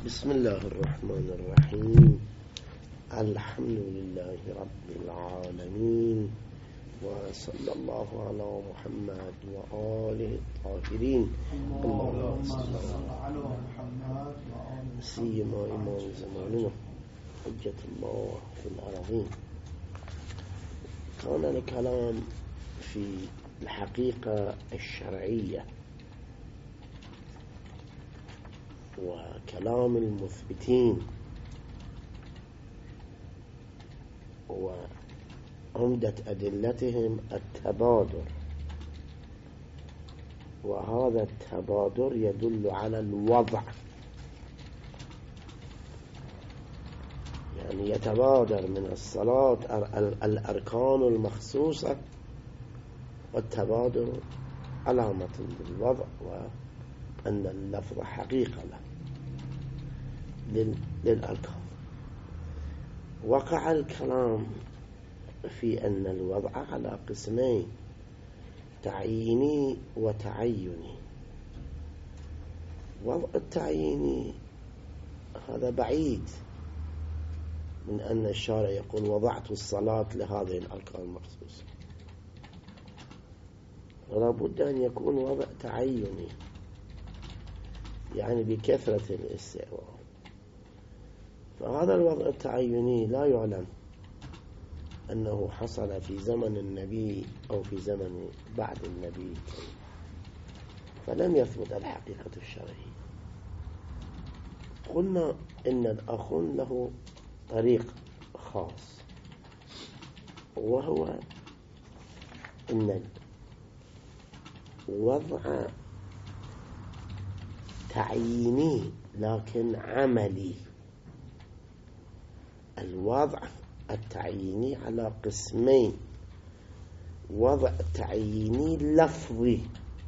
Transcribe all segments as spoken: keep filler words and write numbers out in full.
بسم الله الرحمن الرحيم. الحمد لله رب العالمين، وصلى الله على محمد وآله الطاهرين، اللهم صل على محمد سيما إمام زماننا حجة الله في الأرضين. كان الكلام في الحقيقة الشرعية وكلام المثبتين وعمدة أدلتهم التبادر، وهذا التبادر يدل على الوضع، يعني يتبادر من الصلاة الأركان المخصوصة، والتبادر علامة بالوضع، وأن اللفظ حقيقة له للأركان. وقع الكلام في أن الوضع على قسمين: تعييني وتعيني. وضع التعييني هذا بعيد من أن الشارع يقول وضعت الصلاة لهذه الأركان المخصوصة، ولا بد أن يكون وضع تعيني، يعني بكثرة الاستعمال. فهذا الوضع التعيني لا يعلم أنه حصل في زمن النبي أو في زمن بعد النبي، فلم يثبت الحقيقة الشرعية. قلنا إن الأخون له طريق خاص، وهو إن الوضع تعييني لكن عملي. الوضع التعييني على قسمين: وضع تعييني لفظي،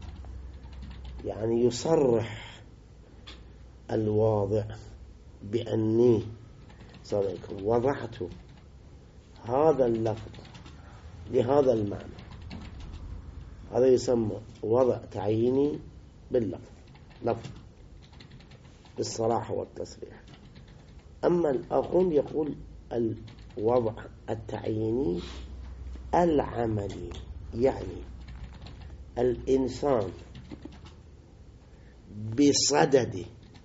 يعني يصرح الواضع بأني وضعت هذا اللفظ لهذا المعنى، هذا يسمى وضع تعييني باللفظ، لفظ بالصراحة والتصريح. أما الآخرون يقول الوضع التعييني العملي، يعني الإنسان بصدد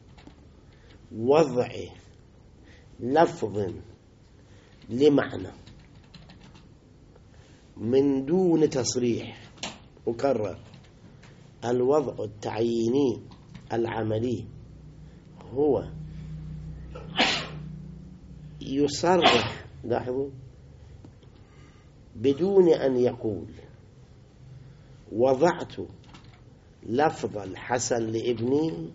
وضع لفظ لمعنى من دون تصريح. أكرر: الوضع التعييني العملي هو يصرح، لاحظوا، بدون أن يقول وضعت لفظ الحسن لابني،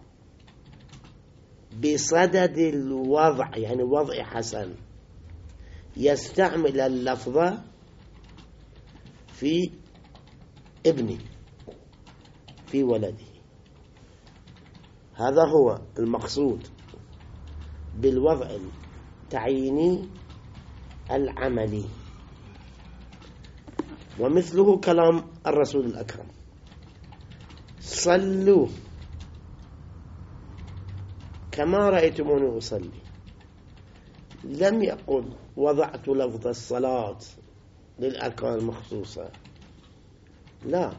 بصدد الوضع، يعني وضع حسن، يستعمل اللفظ في ابني، في ولده. هذا هو المقصود بالوضع التعييني العملي. ومثله كلام الرسول الأكرم: صلوا كما رأيتموني أصلي. لم يقل وضعت لفظ الصلاة للأركان المخصوصة، لا،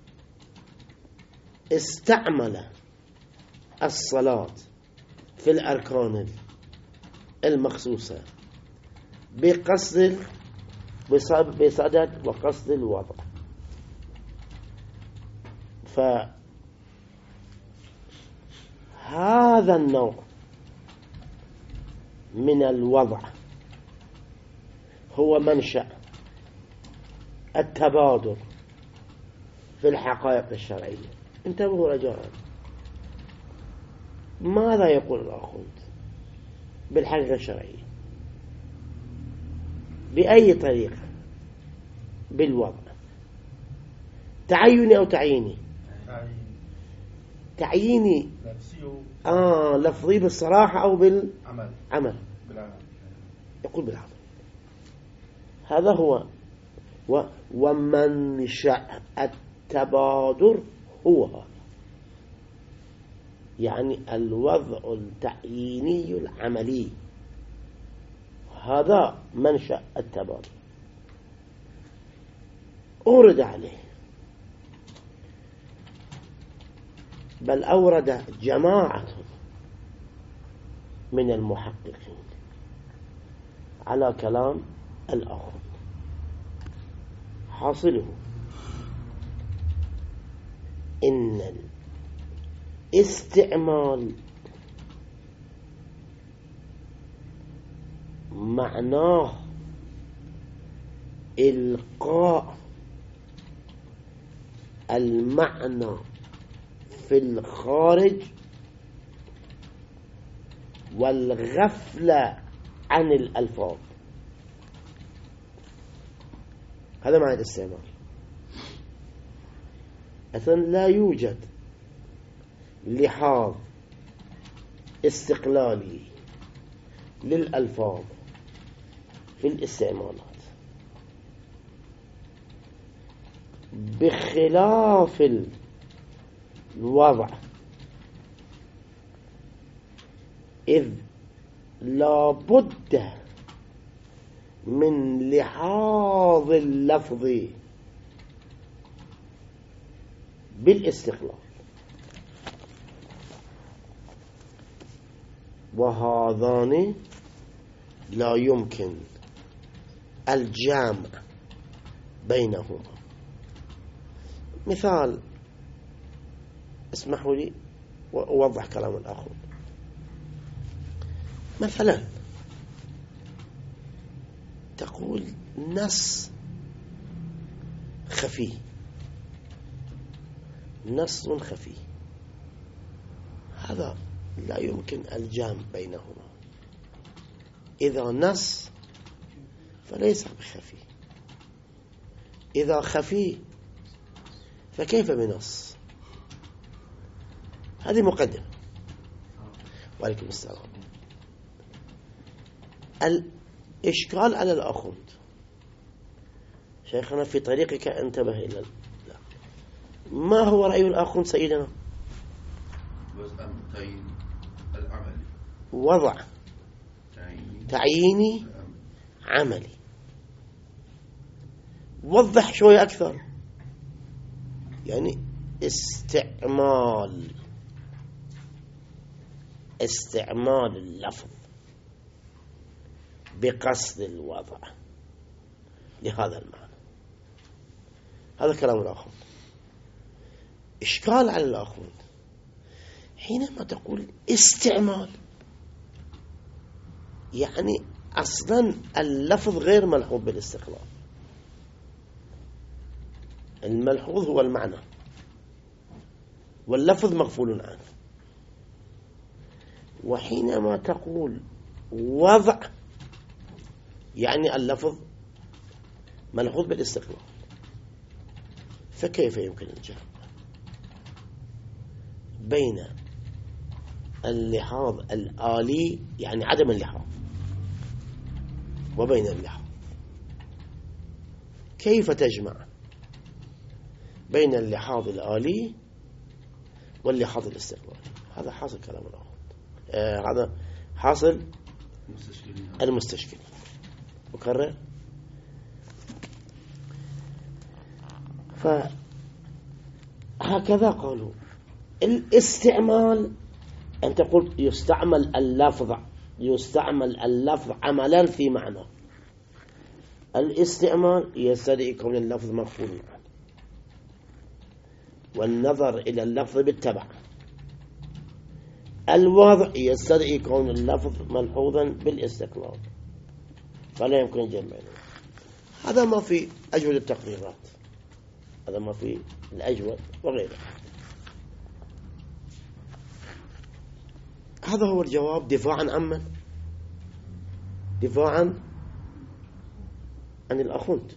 استعمل الصلاة في الأركان المخصوصة بقصد بصدد وقصد الوضع. فهذا النوع من الوضع هو منشأ التبادر في الحقائق الشرعية. انتبهوا رجاء، ماذا يقول الآخوند بالحقيقة الشرعية؟ بأي طريقة؟ بالوضع تعيني أو تعييني؟ تعييني آه لفظي بالصراحة أو بالعمل؟ عمل. بالعمل. يقول بالعمل. هذا هو و ومنشأ التبادر هو هذا. يعني الوضع التعييني العملي، هذا منشأ التبادل. أورد عليه، بل أورد جماعة من المحققين على كلام الآخر. حاصله إن الاستعمال معناه إلقاء المعنى في الخارج والغفلة عن الألفاظ. هذا معنى الاستعمال. أصلا لا يوجد لحاظ استقلالي للألفاظ في الاستعمالات، بخلاف الوضع، إذ لا بد من لحاظ اللفظ بالاستقلال، وهذان لا يمكن الجمع بينهما. مثال، اسمحوا لي وأوضح كلام الآخر. مثلا تقول نص خفي، نص خفي، هذا لا يمكن الجمع بينهما. إذا نص فليس بخفي، إذا خفي فكيف بنص؟ هذه مقدمة. وعليكم السلام. الإشكال على الأخوند، شيخنا في طريقك انتبه إلى لا. ما هو رأي الأخوند سيدنا؟ وضع تعييني عملي. وضح شوي أكثر. يعني استعمال استعمال اللفظ بقصد الوضع لهذا المعنى. هذا كلام الآخر. إشكال على الآخر حينما تقول استعمال، يعني أصلا اللفظ غير ملحوظ بالاستقلال. الملحوظ هو المعنى واللفظ مغفول عنه. وحينما تقول وضع يعني اللفظ ملحوظ بالاستقلال، فكيف يمكن الجمع بين اللحاظ الآلي يعني عدم اللحاظ وبين اللحاظ؟ كيف تجمع بين اللحاظ الآلي واللحاظ الاستقلالي؟ هذا حاصل كلام الآخر. آه هذا حاصل المستشكل. أكرر. فهكذا قالوا الاستعمال أن تقول يستعمل اللفظ يستعمل اللفظ عملا في معنى. الاستعمال يستدعي كون اللفظ مفعول عنه، والنظر إلى اللفظ بالتبع. الوضع يستدعي كون اللفظ ملحوظا بالاستقلال، فلا يمكن الجمع. هذا ما في أجود التقريرات، هذا ما في الأجود وغيره. هذا هو الجواب دفاعا عمن؟ دفاعا عن الأخوند.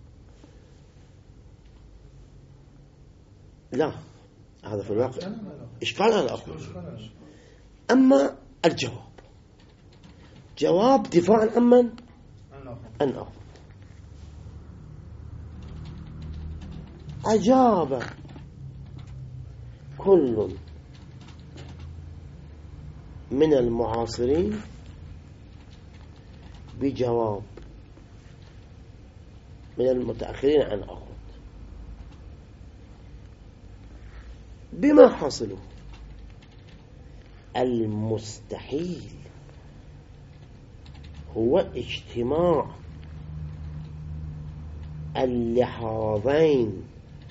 لا، هذا في الواقع إشكال على الأخوند. أما الجواب جواب دفاعا عمن؟ عن الأخوند. أجاب كل من المعاصرين بجواب من المتأخرين عن أخوند. بما حصلوا المستحيل هو اجتماع اللحاظين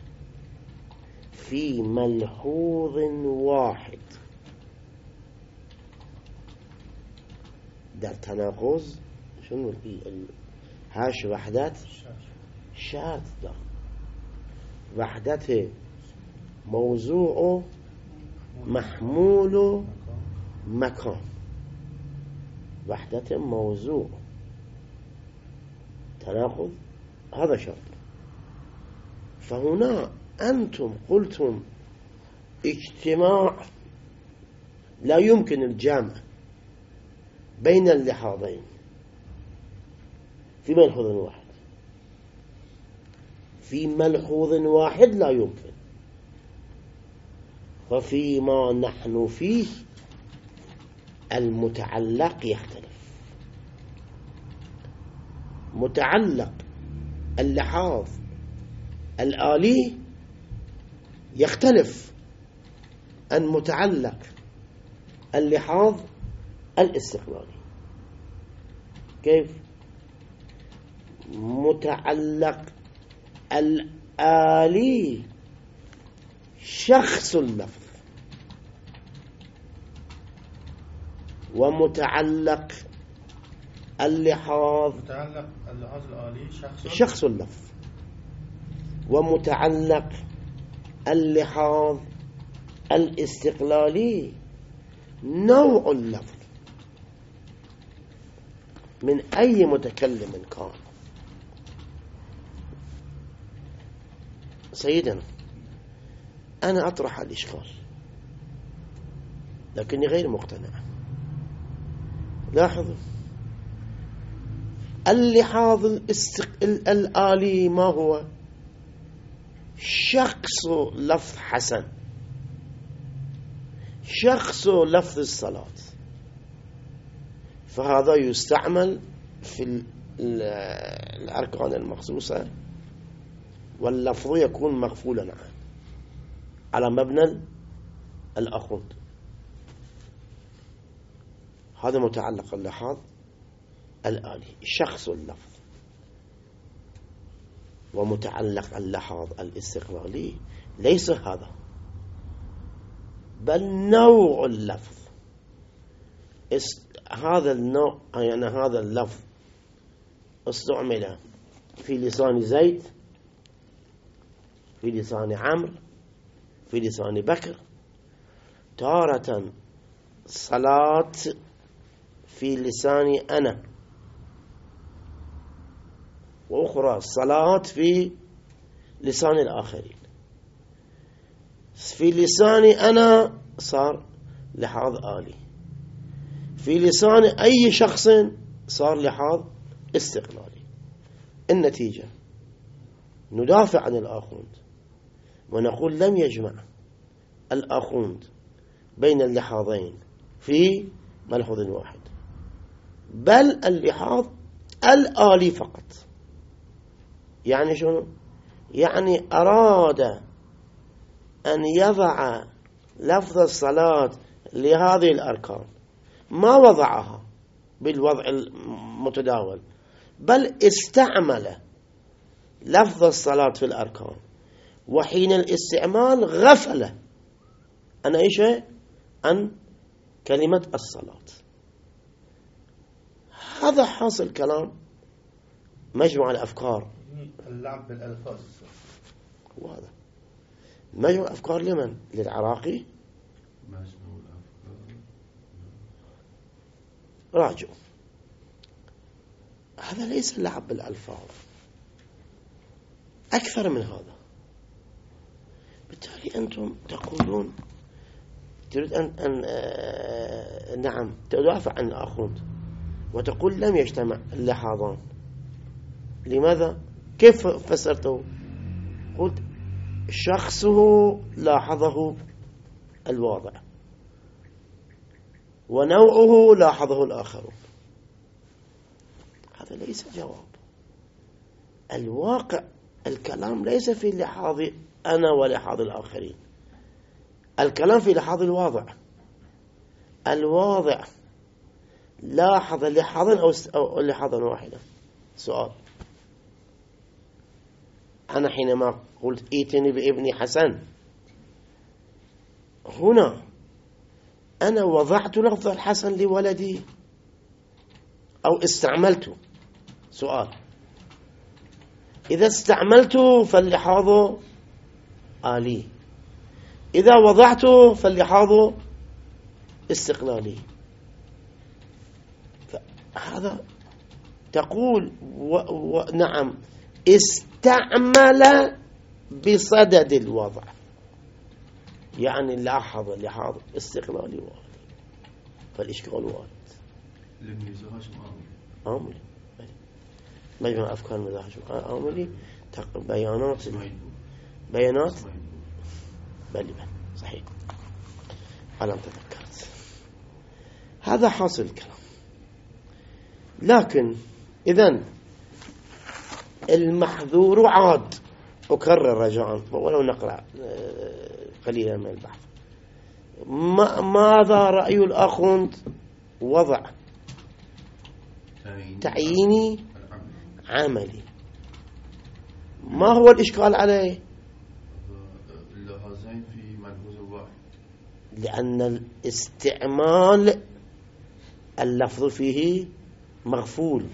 في ملحوظ واحد. در تناقض شنو هاش وحدات شرط ده وحدت موضوع محمول مكان. وحدت موضوع تناقض هذا شرط. فهنا أنتم قلتم اجتماع لا يمكن الجمع بين اللحاظين في ملحوظ واحد. في ملحوظ واحد لا يمكن. ففيما نحن فيه المتعلق يختلف. متعلق اللحاظ الآلي يختلف عن متعلق اللحاظ الاستقلالي. كيف؟ متعلق الآلي شخص اللفظ، ومتعلق اللحاظ متعلق اللحاظ الآلي شخص شخص اللفظ، ومتعلق اللحاظ الاستقلالي نوع اللفظ من أي متكلم كان. سيدنا أنا أطرح الإشكال لكني غير مقتنع. لاحظوا اللحاظ الاستق... الآلي ما هو؟ شخص لفظ حسن، شخص لفظ الصلاة، فهذا يستعمل في الأركان المخصوصة واللفظ يكون مغفولا عنه على مبنى الأخوند. هذا متعلق اللحاظ الآلي شخص اللفظ. ومتعلق اللحاظ الاستقلالي ليس هذا، بل نوع اللفظ. هذا النوع يعني هذا اللفظ استعمل في لسان زيد، في لسان عمرو، في لسان بكر. تارة صلاة في لساني أنا، وأخرى صلاة في لسان الآخرين. في لساني أنا صار لحاظ آلي، في لسان أي شخص صار لحاظ استقلالي. النتيجة ندافع عن الآخوند ونقول لم يجمع الآخوند بين اللحاظين في ملحوظ واحد، بل اللحاظ الآلي فقط. يعني شنو؟ يعني أراد أن يضع لفظ الصلاة لهذه الأركان، ما وضعها بالوضع المتداول، بل استعمل لفظ الصلاة في الأركان، وحين الاستعمال غفل عن أي شيء؟ عن كلمة الصلاة. هذا حاصل كلام مجموع الأفكار. اللعب بالألفاظ. وهذا مجموع الأفكار لمن؟ للعراقي. مجموع الأفكار راجعوا، هذا ليس اللعب بالألفاظ، أكثر من هذا. بالتالي أنتم تقولون تريد أن, أن آه نعم تدافع عن الآخوند وتقول لم يجتمع اللحاظان. لماذا؟ كيف فسرته؟ قلت شخصه لاحظه الواضع، ونوعه لاحظه الآخرون. هذا ليس جواب. الواقع الكلام ليس في لحاظ أنا ولحاظ الآخرين، الكلام في لحاظ الواضع. الواضع لاحظ لحاظا أو لحاظا واحدا. سؤال: أنا حينما قلت ائتني بابن حسن، هنا أنا وضعت لفظ الحسن لولدي أو استعملته؟ سؤال. إذا استعملته فاللحاظ آلي، إذا وضعته فاللحاظ استقلالي. فهذا تقول و... و... نعم استعمل بصدد الوضع، يعني لاحظ لحاظ استقلالي وارد، فالإشكال وارد. المزاج عاملي مجمع أفكار المزاج عاملي بيانات بيانات بل بل صحيح. ألم تذكرت هذا حاصل الكلام. لكن إذن المحذور عاد، أكرر رجاء ولو نقرأ قليلا من البحث. ما ماذا رأي الأخوند؟ وضع تعييني عملي. ما هو الإشكال عليه؟ اللحاظين في ملحوظ واحد، لأن الاستعمال اللفظ فيه مغفول،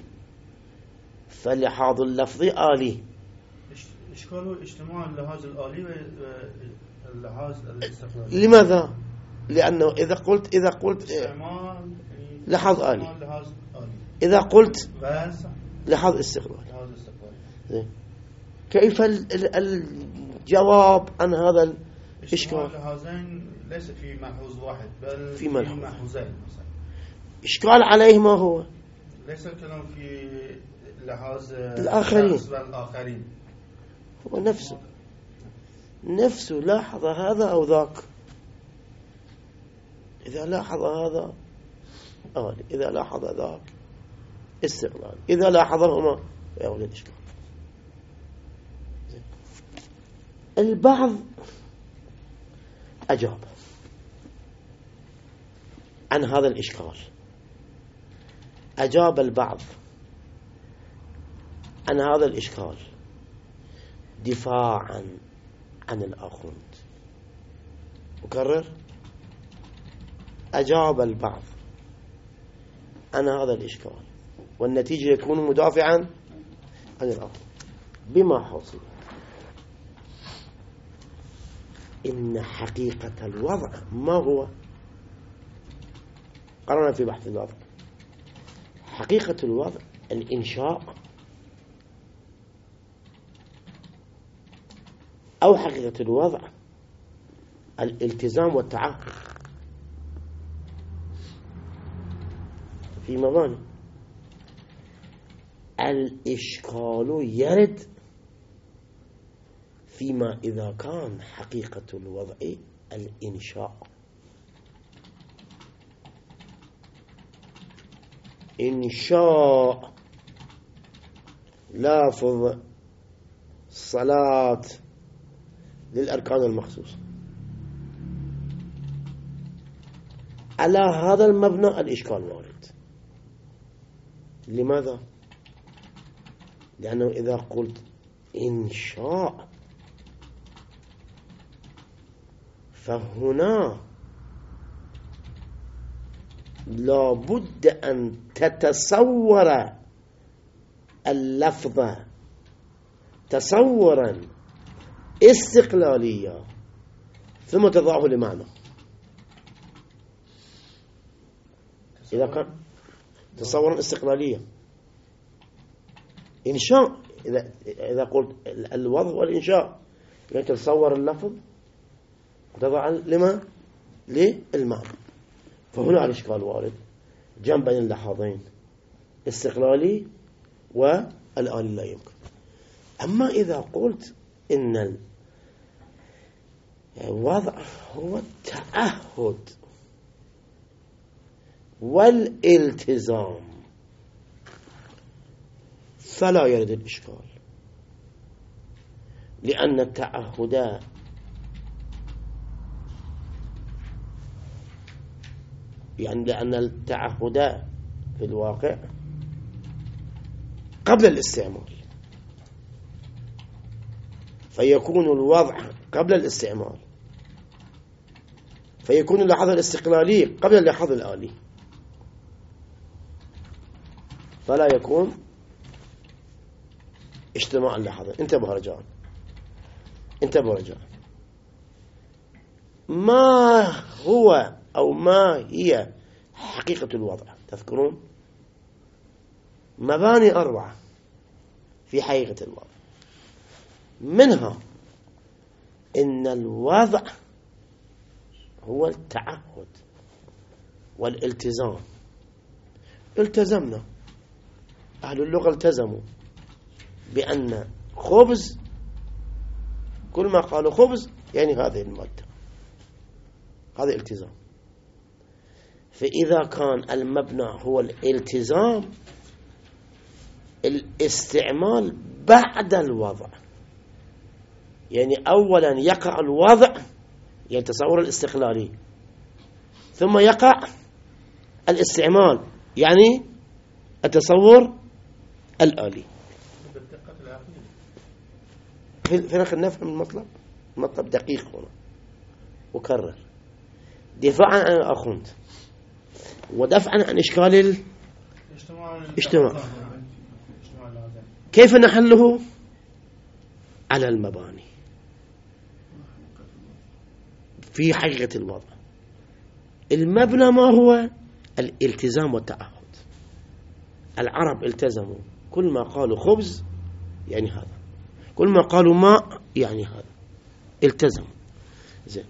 فلحاظ اللفظ آلي. إشكاله اجتماع اللحاظ الآلي واللحاظ الاستقلالي. لماذا؟ لأنه إذا قلت إذا قلت لحاظ آلي، إذا قلت لحاظ استقلالي، كيف الجواب عن هذا الإشكال؟ اللحاظين ليس في ملحوظ واحد بل في ملحوظين. إشكال عليه ما هو؟ ليس الكلام في لحاظ الآخرين، الآخرين هو نفسه نفسه لاحظ هذا أو ذاك. إذا لاحظ هذا آلي، إذا لاحظ ذاك استقلال، إذا لاحظهما يولد الإشكال. البعض أجاب عن هذا الإشكال، أجاب البعض عن هذا الإشكال دفاعا عن الآخوند. أكرر: أجاب البعض عن هذا الإشكال، والنتيجة يكون مدافعا عن الآخوند. بما حصل إن حقيقة الوضع ما هو؟ قررنا في بحث الوضع. حقيقة الوضع الإنشاء، أو حقيقة الوضع الالتزام والتعهد في مباني. الإشكال يرد فيما إذا كان حقيقة الوضع الإنشاء. إنشاء لافظ صلاة للأركان المخصوصة، على هذا المبنى الإشكال وارد. لماذا؟ لأنه إذا قلت إنشاء فهنا لابد أن تتصور اللفظ تصورا استقلاليا ثم تضعه لمعنى. إذا كان تصورا استقلاليا إنشاء، إذا إذا قلت الوضع والإنشاء يعني تتصور اللفظ وتضع لما للمعنى. فهنا الإشكال وارد جنب بين اللحاظين استقلالي والآلي لا يمكن. أما إذا قلت إن الوضع هو التعهد والالتزام فلا يرد الإشكال، لأن التعهد يعني لأن التعهد في الواقع قبل الاستعمال، فيكون الوضع قبل الاستعمال، فيكون اللحظة الاستقلالي قبل اللحظة الآلي، فلا يكون اجتماع اللحظة. انتبه رجاء، انتبه رجاء. ما هو أو ما هي حقيقة الوضع؟ تذكرون مباني أربعة في حقيقة الوضع، منها إن الوضع هو التعهد والالتزام. التزمنا، أهل اللغة التزموا بأن خبز، كل ما قالوا خبز يعني هذه المادة، هذا التزام. فإذا كان المبنى هو الالتزام، الاستعمال بعد الوضع، يعني أولا يقع الوضع يعني تصور الاستقلالي، ثم يقع الاستعمال يعني التصور الآلي. فنخل نفهم المطلب، المطلب دقيق هنا. وكرر دفاعا عن الأخوند ودفعا عن إشكال الاجتماع. كيف نحله؟ على المباني في حقيقة الوضع. المبنى ما هو؟ الالتزام والتعهد. العرب التزموا، كل ما قالوا خبز يعني هذا، كل ما قالوا ماء يعني هذا، التزموا. زين،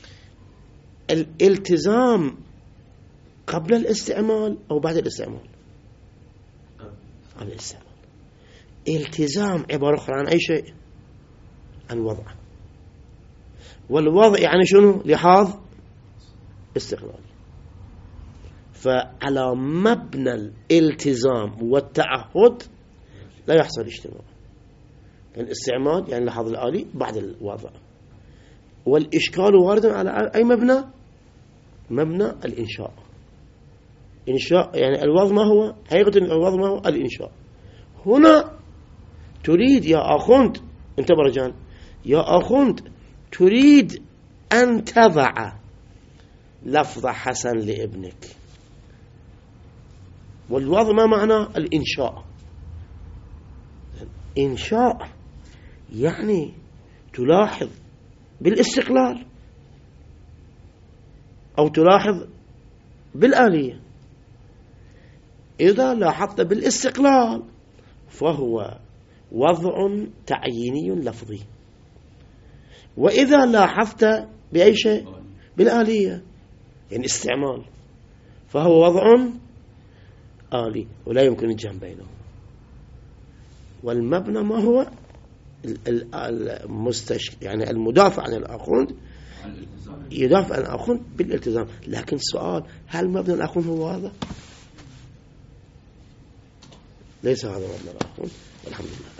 الالتزام قبل الاستعمال أو بعد الاستعمال؟ قبل الاستعمال. التزام عبارة أخرى عن أي شيء؟ عن وضع، والوضع يعني شنو؟ لحاظ استقلال. فعلى مبنى الالتزام والتعهد لا يحصل اجتماع، يعني الاستعمال يعني لحاظ الآلي بعد الوضع. والإشكال وارد على أي مبنى؟ مبنى الإنشاء. إنشاء يعني الوضع ما هو؟ حقيقة الوضع ما هو؟ الإنشاء. هنا تريد يا أخوند، انت برجان يا أخوند، تريد أن تضع لفظ حسن لابنك، والوضع ما معنى؟ الإنشاء. إنشاء يعني تلاحظ بالاستقلال أو تلاحظ بالآلية. إذا لاحظت بالاستقلال فهو وضع تعييني لفظي، وإذا لاحظت بأي شيء؟ بالآلية يعني استعمال، فهو وضع آلي ولا يمكن الجمع بينهم. والمبنى ما هو؟ المستش... يعني المدافع عن الأخوند يدافع عن الأخوند بالالتزام. لكن السؤال، هل مبنى الأخوند هو هذا؟ ليس هذا مبنى الأخوند. والحمد لله.